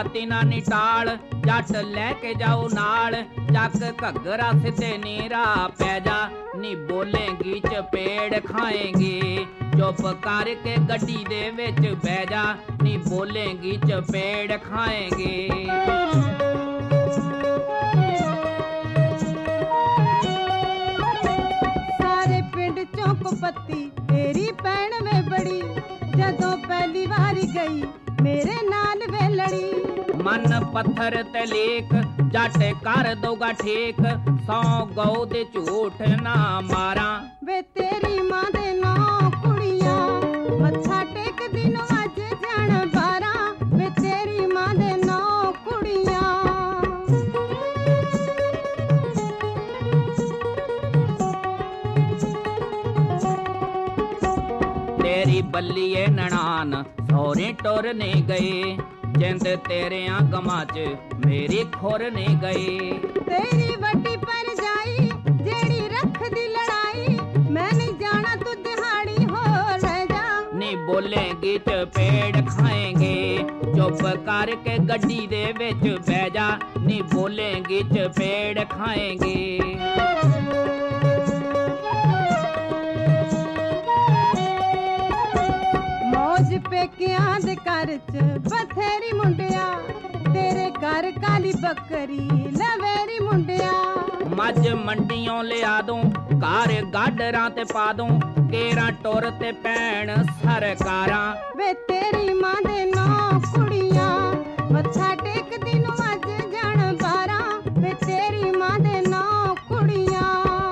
ਬਾਤੀ ਨਾ ਨਿਟਾਲ ਜੱਟ ਲੈ ਕੇ ਜਾਓ ਨਾਲ ਚੱਕ ਘੱਗਰਾ ਸਿੱਧੇ ਨੀਰਾ ਪੈ ਜਾ ਨੀ ਬੋਲੇਂਗੀ ਚਪੇੜ ਖਾਏਂਗੀ ਚੁੱਪ ਕਰਕੇ ਗੱਡੀ ਦੇ ਵਿੱਚ ਬਹਿ ਜਾ ਨੀ ਬੋਲੇਂਗੀ ਚਪੇੜ ਖਾਏਂਗੀ। ਸਾਰੇ ਪਿੰਡ ਚੌਂਕ ਪੱਤੀ ਤੇਰੀ ਭੈਣ ਵੇ ਬੜੀ ਜਦੋਂ ਪਹਿਲੀ ਵਾਰੀ ਗਈ ਮੇਰੇ ਨਾਲ ਵੇ ਲੜੀ ਮਨ ਪੱਥਰ ਤੇ ਲੇਖ ਜੱਟ ਕਰ ਦਊਗਾ ਠੇਕ ਸੌ ਗਊ ਦੇ ਝੂਠ ਨਾ ਮਾਰਾਂ ਵੇ ਤੇਰੀ ਮਾਂ ਦੇ ਨੌ ਕੁੜੀਆਂ ਮੱਥਾ ਟੇਕਦੀ ਨੂੰ ਅੱਜ ਜਾਣ 12 ਵੇ ਤੇਰੀ ਮਾਂ ਦੇ ਨੌ ਕੁੜੀਆਂ। ਤੇਰੀ ਬੱਲੀਏ ਨਣਾਨ ਸਹੁਰੇ ਟੁਰ ਨੇ ਗਏ ਜਿੰਦ ਤੇਰਿਆਂ ਗਮਾਂ 'ਚ ਮੇਰੀ ਖੁਰ ਨੇ ਗਏ ਤੇਰੀ ਵੱਡੀ ਭਰਜਾਈ ਜਿਹੜੀ ਰੱਖਦੀ ਲੜਾਈ ਮੈਂ ਨਹੀਂ ਜਾਣਾ ਤੂੰ ਦਿਹਾੜੀ ਹੋ ਲੈ ਜਾ ਨੀ ਬੋਲੇਂਗੀ ਚਪੇੜ ਖਾਏਂਗੇ ਚੁੱਪ ਕਰਕੇ ਗੱਡੀ ਦੇ ਵਿੱਚ ਬਹਿ ਜਾ ਨੀ ਬੋਲੇਂਗੀ ਚਪੇੜ ਖਾਏਂਗੇ। ਮੌਜ ਪੇਕਿਆਂ ਦੇ ਘਰ 'ਚ ਬਥੇਰੀ ਮੁੰਡਿਆ ਤੇਰੇ ਘਰ ਕਾਲੀ ਬੱਕਰੀ ਲਵੇਰੀ ਮੁੰਡਿਆ ਮੱਝ ਮੰਡੀਆਂ ਲਿਆ ਦੂੰ ਘਰ ਗਾਡਰਾਂ ਤੇ ਪਾ ਦੂੰ ਕੇਰਾਂ ਟੁਰ ਤੇ ਪੈਣ ਸਰਕਾਰਾਂ ਵੇ ਤੇਰੀ ਮਾਂ ਦੇ ਨੌ ਕੁੜੀਆਂ ਮੱਥਾ ਟੇਕਦੀ ਨੂੰ ਅੱਜ ਜਾਣ 12 ਵੇ ਤੇਰੀ ਮਾਂ ਦੇ ਨੌ ਕੁੜੀਆਂ।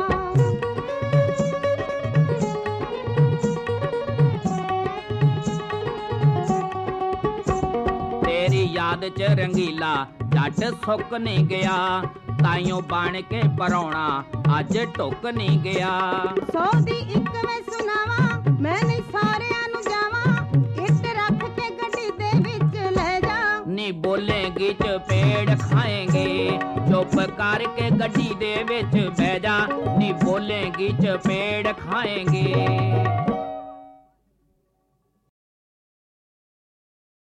ਤੇਰੀ ਯਾਦ 'ਚ ਰੰਗੀਲਾ ਜੱਟ ਸੁੱਕ ਨਹੀਂ ਗਿਆ ਤਾਈਓ ਬਣ ਕੇ ਪਰੌਣਾ ਅੱਜ ਢੁੱਕ ਨਹੀਂ ਗਿਆ 100 ਦੀ ਇੱਕ ਮੈਂ ਸੁਣਾਵਾਂ ਮੈਂ ਨਹੀਂ ਸਾਰਿਆਂ ਨੂੰ ਜਾਵਾਂ ਇੱਟ ਰੱਖ ਕੇ ਗੱਡੀ ਦੇ ਵਿੱਚ ਲੈ ਜਾ ਨੀ ਬੋਲੇਂਗੀ ਚਪੇੜ ਖਾਏਂਗੇ ਚੁੱਪ ਕਰਕੇ ਗੱਡੀ ਦੇ ਵਿੱਚ ਬਹਿ ਜਾ ਨੀ ਬੋਲੇਂਗੀ ਚਪੇੜ ਖਾਏਂਗੇ।